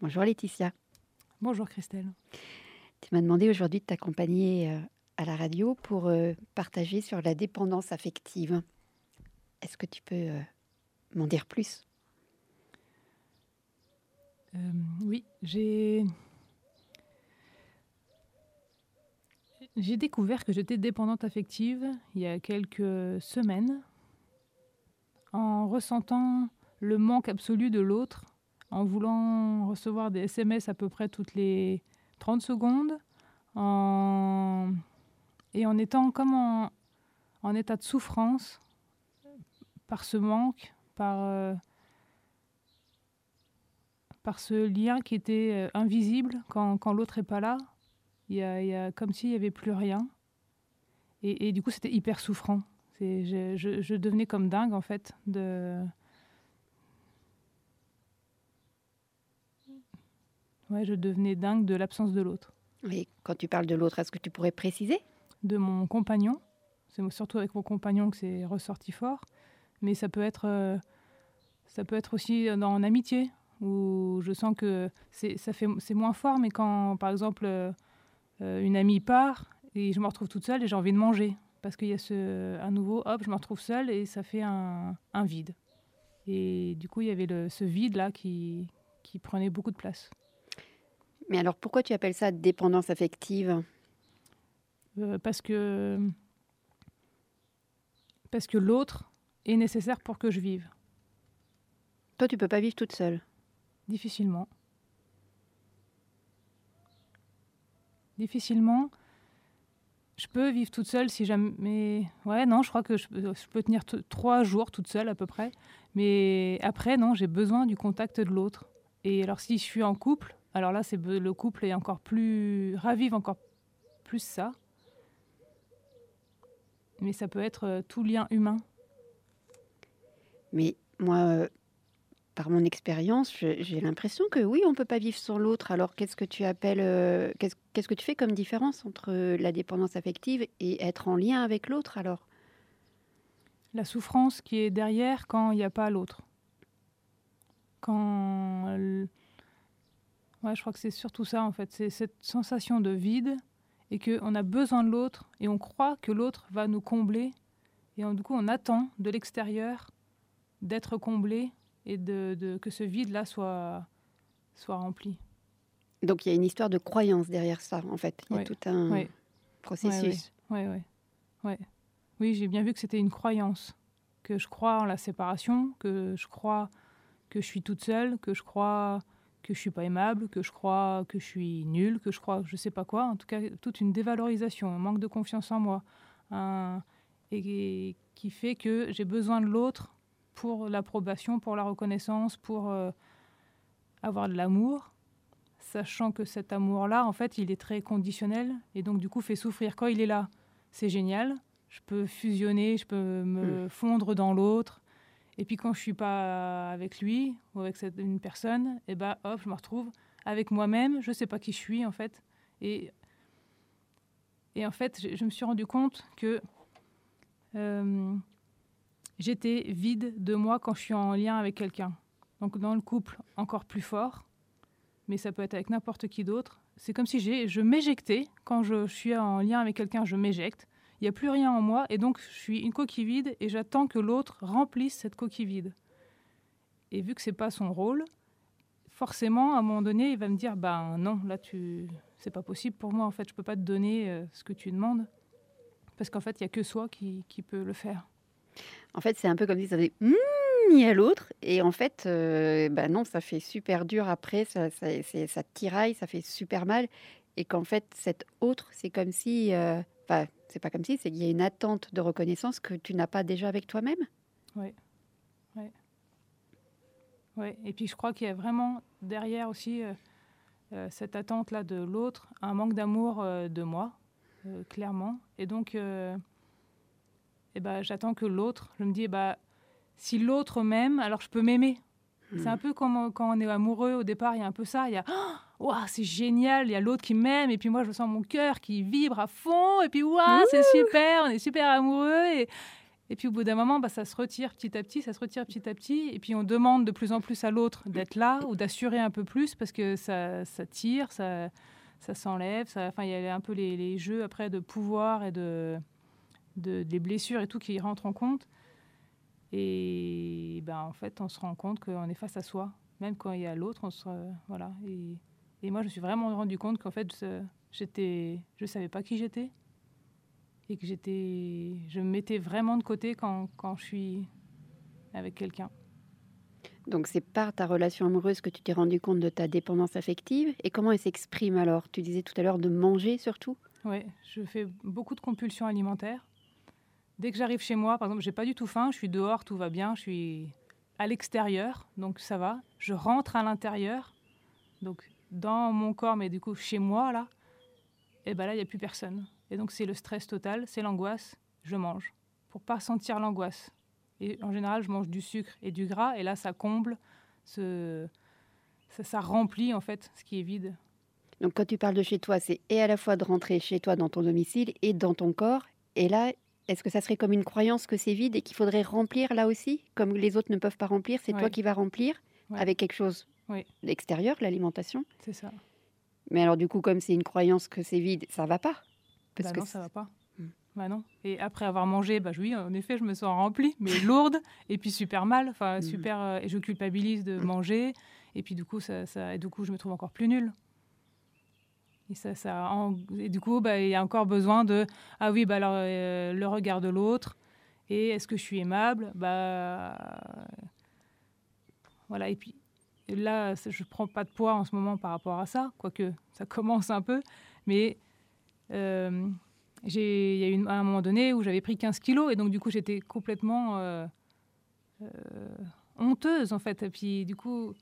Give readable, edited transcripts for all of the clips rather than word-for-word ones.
Bonjour Laetitia. Bonjour Christelle. Tu m'as demandé aujourd'hui de t'accompagner à la radio pour partager sur la dépendance affective. Est-ce que tu peux m'en dire plus? Oui, j'ai découvert que j'étais dépendante affective il y a quelques semaines en ressentant le manque absolu de l'autre, en voulant recevoir des SMS à peu près toutes les 30 secondes, et en étant comme en état de souffrance par ce manque, par ce lien qui était invisible quand l'autre n'est pas là. Il y a comme s'il n'y avait plus rien. Et du coup, c'était hyper souffrant. Je devenais comme dingue, en fait. Je devenais dingue de l'absence de l'autre. Et quand tu parles de l'autre, est-ce que tu pourrais préciser? De mon compagnon. C'est surtout avec mon compagnon que c'est ressorti fort. Mais ça peut être aussi en amitié, où je sens que c'est moins fort, mais quand, par exemple, une amie part et je me retrouve toute seule et j'ai envie de manger. Parce qu'il y a à nouveau, hop, je me retrouve seule et ça fait un vide. Et du coup, il y avait ce vide-là qui prenait beaucoup de place. Mais alors, pourquoi tu appelles ça dépendance affective? Parce que l'autre est nécessaire pour que je vive. Toi, tu peux pas vivre toute seule? Difficilement. Difficilement. Je peux vivre toute seule si jamais... Ouais, non, je crois que je peux tenir 3 jours toute seule à peu près. Mais après, non, j'ai besoin du contact de l'autre. Et alors, si je suis en couple, alors là, le couple est encore plus... ravive encore plus ça. Mais ça peut être tout lien humain. Mais moi, par mon expérience, j'ai l'impression que oui, on ne peut pas vivre sans l'autre. Alors, qu'est-ce que tu appelles... qu'est-ce que tu fais comme différence entre la dépendance affective et être en lien avec l'autre, alors? La souffrance qui est derrière quand il n'y a pas l'autre. Ouais, je crois que c'est surtout ça, en fait. C'est cette sensation de vide et qu'on a besoin de l'autre et on croit que l'autre va nous combler. Et du coup, on attend de l'extérieur d'être comblé et que ce vide-là soit rempli. Donc, il y a une histoire de croyance derrière ça, en fait. Il y a tout un processus. Oui, j'ai bien vu que c'était une croyance. Que je crois en la séparation, que je crois que je suis toute seule, que je crois que je suis pas aimable, que je crois que je suis nulle, que je crois je sais pas quoi. En tout cas, toute une dévalorisation, un manque de confiance en moi. Et qui fait que j'ai besoin de l'autre pour l'approbation, pour la reconnaissance, pour avoir de l'amour, sachant que cet amour-là, en fait, il est très conditionnel et donc du coup fait souffrir. Quand il est là, c'est génial, je peux fusionner, je peux me fondre dans l'autre. Et puis quand je suis pas avec lui ou avec une personne, et hop, je me retrouve avec moi-même, je sais pas qui je suis en fait. Et en fait, je me suis rendu compte que j'étais vide de moi quand je suis en lien avec quelqu'un. Donc dans le couple, encore plus fort, mais ça peut être avec n'importe qui d'autre. C'est comme si je m'éjectais. Quand je suis en lien avec quelqu'un, je m'éjecte. Il n'y a plus rien en moi et donc je suis une coquille vide et j'attends que l'autre remplisse cette coquille vide. Et vu que ce n'est pas son rôle, forcément, à un moment donné, il va me dire non, là, c'est pas possible pour moi. En fait, je ne peux pas te donner ce que tu demandes. Parce qu'en fait, il n'y a que soi qui peut le faire. En fait, c'est un peu comme si ça faisait il y a l'autre. Et en fait, non, ça fait super dur après. Ça tiraille, ça fait super mal. Et qu'en fait, cet autre, c'est comme si... c'est pas comme si, c'est qu'il y a une attente de reconnaissance que tu n'as pas déjà avec toi-même. Oui. Et puis je crois qu'il y a vraiment derrière aussi cette attente-là de l'autre, un manque d'amour de moi, clairement. Et donc, j'attends que l'autre, je me dis, si l'autre m'aime, alors je peux m'aimer. C'est un peu comme quand on est amoureux, au départ, il y a un peu ça, il y a c'est génial, il y a l'autre qui m'aime, et puis moi je sens mon cœur qui vibre à fond, et puis c'est super, on est super amoureux, Et puis au bout d'un moment, ça se retire petit à petit, et puis on demande de plus en plus à l'autre d'être là ou d'assurer un peu plus parce que ça tire, ça s'enlève. Enfin, il y a un peu les jeux après de pouvoir et des blessures et tout qui rentrent en compte. Et en fait, on se rend compte qu'on est face à soi. Même quand il y a l'autre, voilà. Et moi, je me suis vraiment rendu compte qu'en fait, je savais pas qui j'étais. Et que je me mettais vraiment de côté quand je suis avec quelqu'un. Donc c'est par ta relation amoureuse que tu t'es rendu compte de ta dépendance affective. Et comment elle s'exprime alors? Tu disais tout à l'heure de manger surtout. Oui, je fais beaucoup de compulsions alimentaires. Dès que j'arrive chez moi, par exemple, j'ai pas du tout faim, je suis dehors, tout va bien, je suis à l'extérieur, donc ça va. Je rentre à l'intérieur, donc dans mon corps, mais du coup chez moi, là, et là, il n'y a plus personne. Et donc c'est le stress total, c'est l'angoisse, je mange pour pas sentir l'angoisse. Et en général, je mange du sucre et du gras, et là, ça comble, ça remplit en fait ce qui est vide. Donc quand tu parles de chez toi, c'est et à la fois de rentrer chez toi dans ton domicile et dans ton corps. Et là, est-ce que ça serait comme une croyance que c'est vide et qu'il faudrait remplir là aussi? Comme les autres ne peuvent pas remplir, c'est toi qui vas remplir avec quelque chose d'extérieur, l'alimentation. C'est ça. Mais alors du coup, comme c'est une croyance que c'est vide, ça va pas. Parce que non, ça va pas. Non. Et après avoir mangé, oui, en effet, je me sens remplie, mais lourde, et puis super mal, super, et je culpabilise de manger, et puis du coup, je me trouve encore plus nulle. Et du coup, il y a encore besoin de alors le regard de l'autre, et est-ce que je suis aimable, voilà. Et puis là, je prends pas de poids en ce moment par rapport à ça, quoique ça commence un peu, mais il y a eu un moment donné où j'avais pris 15 kilos et donc du coup j'étais complètement honteuse en fait. Et puis du coup,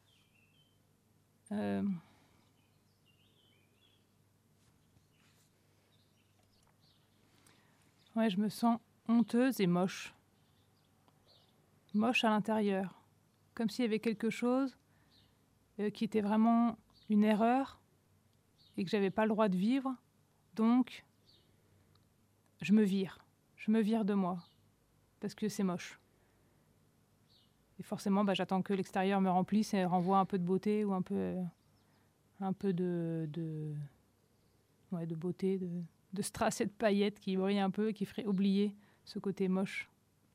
je me sens honteuse et moche. Moche à l'intérieur. Comme s'il y avait quelque chose qui était vraiment une erreur et que j'avais pas le droit de vivre. Donc, je me vire de moi parce que c'est moche. Et forcément, j'attends que l'extérieur me remplisse et renvoie un peu de beauté ou un peu de beauté, de strass et de paillettes qui brillent un peu et qui ferait oublier ce côté moche.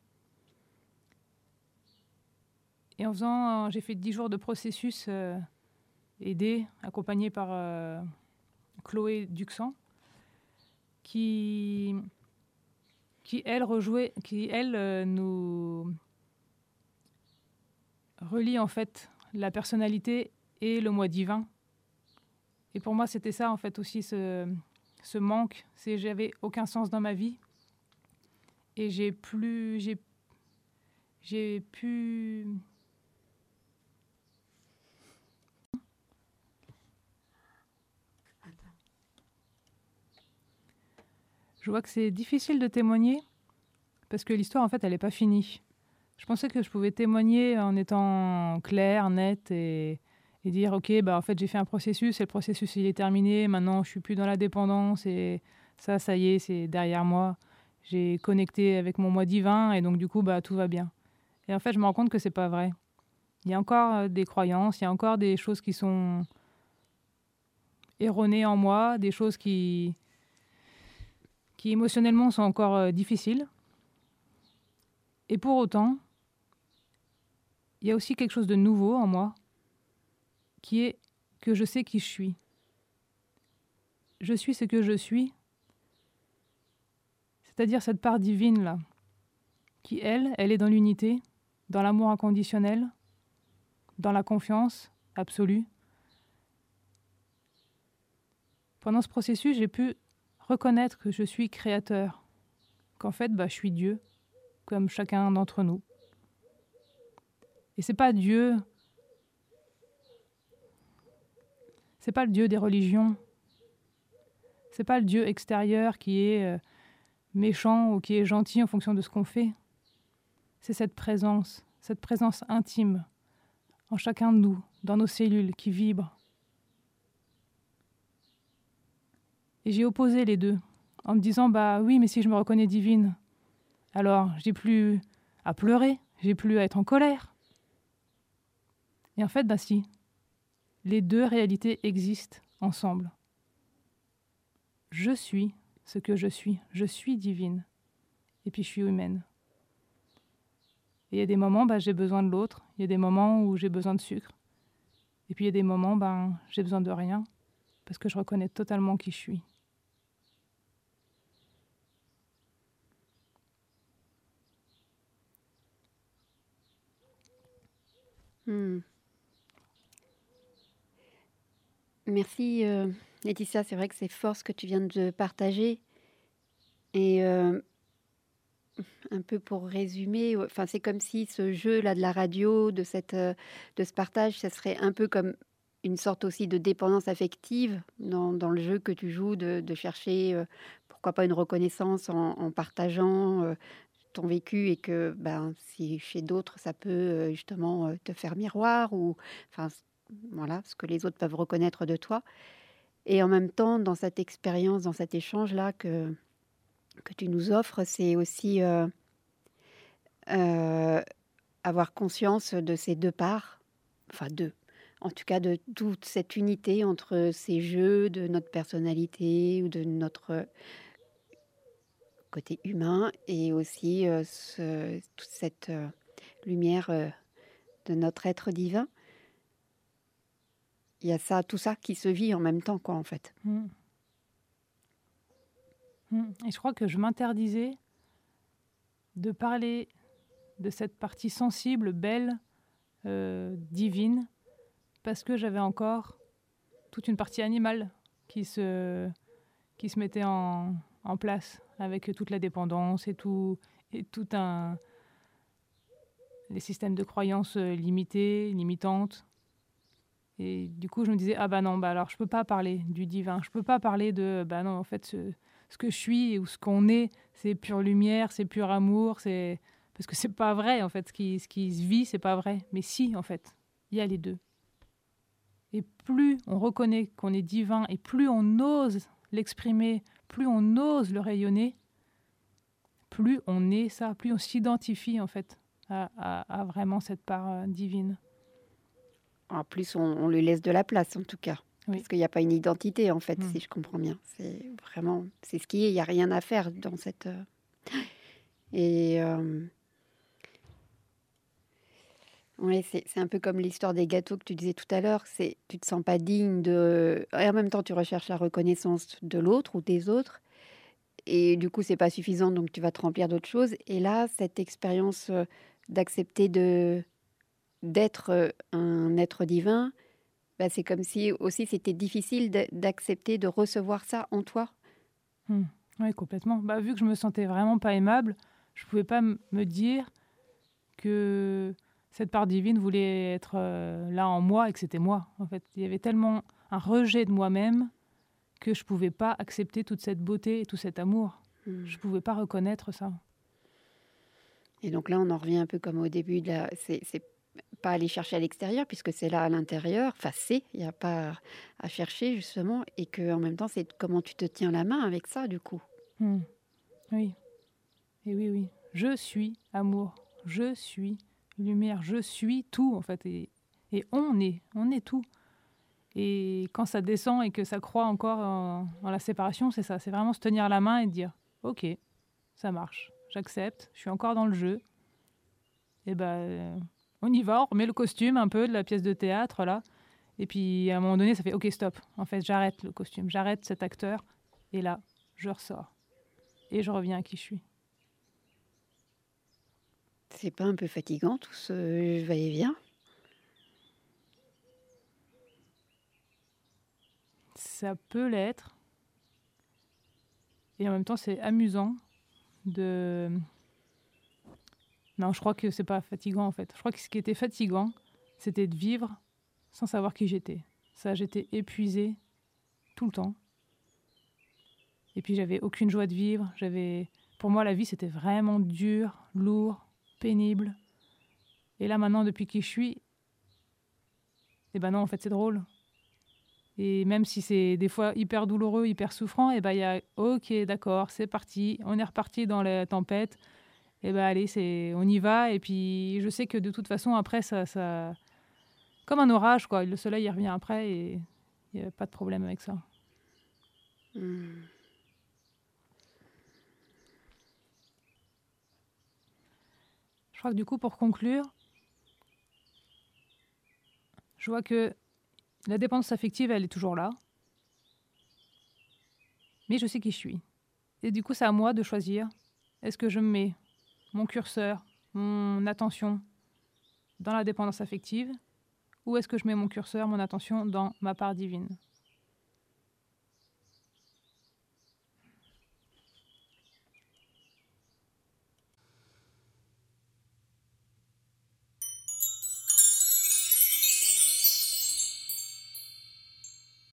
Et j'ai fait 10 jours de processus aidé, accompagné par Chloé Duxan, qui nous relie en fait la personnalité et le moi divin. Et pour moi, c'était ça en fait aussi ce manque, j'avais aucun sens dans ma vie et j'ai pu je vois que c'est difficile de témoigner parce que l'histoire en fait elle n'est pas finie. Je pensais que je pouvais témoigner en étant claire, nette et dire ok en fait j'ai fait un processus et le processus il est terminé, maintenant je suis plus dans la dépendance et ça y est, c'est derrière moi, j'ai connecté avec mon moi divin et donc du coup tout va bien. Et en fait je me rends compte que c'est pas vrai. Il y a encore des croyances, il y a encore des choses qui sont erronées en moi, des choses qui émotionnellement sont encore difficiles. Et pour autant, il y a aussi quelque chose de nouveau en moi qui est que je sais qui je suis. Je suis ce que je suis, c'est-à-dire cette part divine-là, qui, elle est dans l'unité, dans l'amour inconditionnel, dans la confiance absolue. Pendant ce processus, j'ai pu reconnaître que je suis créateur, qu'en fait, je suis Dieu, comme chacun d'entre nous. Et c'est pas Dieu, c'est pas le Dieu des religions, c'est pas le Dieu extérieur qui est méchant ou qui est gentil en fonction de ce qu'on fait. C'est cette présence intime en chacun de nous, dans nos cellules, qui vibre. Et j'ai opposé les deux, en me disant, oui, mais si je me reconnais divine, Alors, j'ai plus à pleurer, j'ai plus à être en colère. Et en fait, si, les deux réalités existent ensemble. Je suis ce que je suis divine, et puis je suis humaine. Et il y a des moments, j'ai besoin de l'autre, il y a des moments où j'ai besoin de sucre, et puis il y a des moments, j'ai besoin de rien, parce que je reconnais totalement qui je suis. Merci Laetitia, c'est vrai que c'est fort ce que tu viens de partager. Et un peu pour résumer, enfin, c'est comme si ce jeu-là de la radio, de ce partage, ça serait un peu comme une sorte aussi de dépendance affective dans le jeu que tu joues, de chercher, pourquoi pas une reconnaissance en partageant ton vécu, et que si chez d'autres, ça peut justement te faire miroir, ou enfin, voilà, ce que les autres peuvent reconnaître de toi. Et en même temps, dans cette expérience, dans cet échange-là que tu nous offres, c'est aussi avoir conscience de ces deux parts, enfin deux, en tout cas de toute cette unité entre ces jeux de notre personnalité ou de notre côté humain, et aussi toute cette lumière de notre être divin. Il y a ça, tout ça qui se vit en même temps, quoi, en fait. Et je crois que je m'interdisais de parler de cette partie sensible, belle, divine, parce que j'avais encore toute une partie animale qui se mettait en place, avec toute la dépendance et tout les systèmes de croyances limités, limitantes. Et du coup, je me disais, non, alors je peux pas parler du divin, je peux pas parler de, non, en fait, ce que je suis ou ce qu'on est, c'est pure lumière, c'est pur amour, parce que c'est pas vrai, en fait, ce qui se vit, c'est pas vrai. Mais si, en fait, il y a les deux. Et plus on reconnaît qu'on est divin, et plus on ose l'exprimer, plus on ose le rayonner, plus on est ça, plus on s'identifie, en fait, à vraiment cette part divine. En plus, on lui laisse de la place, en tout cas. Oui. Parce qu'il n'y a pas une identité, en fait, si je comprends bien. C'est vraiment, c'est ce qui est, il n'y a rien à faire dans cette... Et... Oui, c'est un peu comme l'histoire des gâteaux que tu disais tout à l'heure. Tu te sens pas digne de... Et en même temps, tu recherches la reconnaissance de l'autre ou des autres. Et du coup, c'est pas suffisant, donc tu vas te remplir d'autres choses. Et là, cette expérience d'accepter d'être un être divin, c'est comme si aussi c'était difficile d'accepter de recevoir ça en toi. Oui, complètement. Vu que je me sentais vraiment pas aimable, je pouvais pas me dire que cette part divine voulait être là en moi, et que c'était moi. En fait, il y avait tellement un rejet de moi-même que je pouvais pas accepter toute cette beauté et tout cet amour. Je pouvais pas reconnaître ça. Et donc là, on en revient un peu comme au début de la... C'est pas aller chercher à l'extérieur, puisque c'est là à l'intérieur. Enfin, il n'y a pas à chercher, justement. Et qu'en même temps, c'est comment tu te tiens la main avec ça, du coup. Oui. Et oui. Je suis amour. Je suis lumière. Je suis tout, en fait. Et on est tout. Et quand ça descend et que ça croît encore en la séparation, c'est ça. C'est vraiment se tenir la main et dire « Ok, ça marche. J'accepte. Je suis encore dans le jeu. » Et on y va. On remet le costume un peu de la pièce de théâtre, là. Et puis, à un moment donné, ça fait « Ok, stop. En fait, j'arrête le costume. J'arrête cet acteur. » Et là, je ressors. Et je reviens à qui je suis. C'est pas un peu fatigant, tout ce va-et-vient ? Ça peut l'être. Et en même temps, c'est amusant de... Non, je crois que c'est pas fatigant, en fait. Je crois que ce qui était fatigant, c'était de vivre sans savoir qui j'étais. Ça, j'étais épuisée tout le temps. Et puis, j'avais aucune joie de vivre. Pour moi, la vie, c'était vraiment dur, lourd, pénible. Et là, maintenant, depuis qui je suis, non, en fait, c'est drôle. Et même si c'est des fois hyper douloureux, hyper souffrant, il y a « Ok, d'accord, c'est parti. On est reparti dans la tempête. Et ben allez, on y va. Et puis je sais que de toute façon, après, ça comme un orage, quoi. Le soleil, il revient après et il n'y a pas de problème avec ça. Hmm. Je crois que du coup, pour conclure, je vois que la dépendance affective, elle est toujours là. Mais je sais qui je suis. Et du coup, c'est à moi de choisir. Est-ce que je mets mon curseur, mon attention dans la dépendance affective, ou est-ce que je mets mon curseur, mon attention dans ma part divine?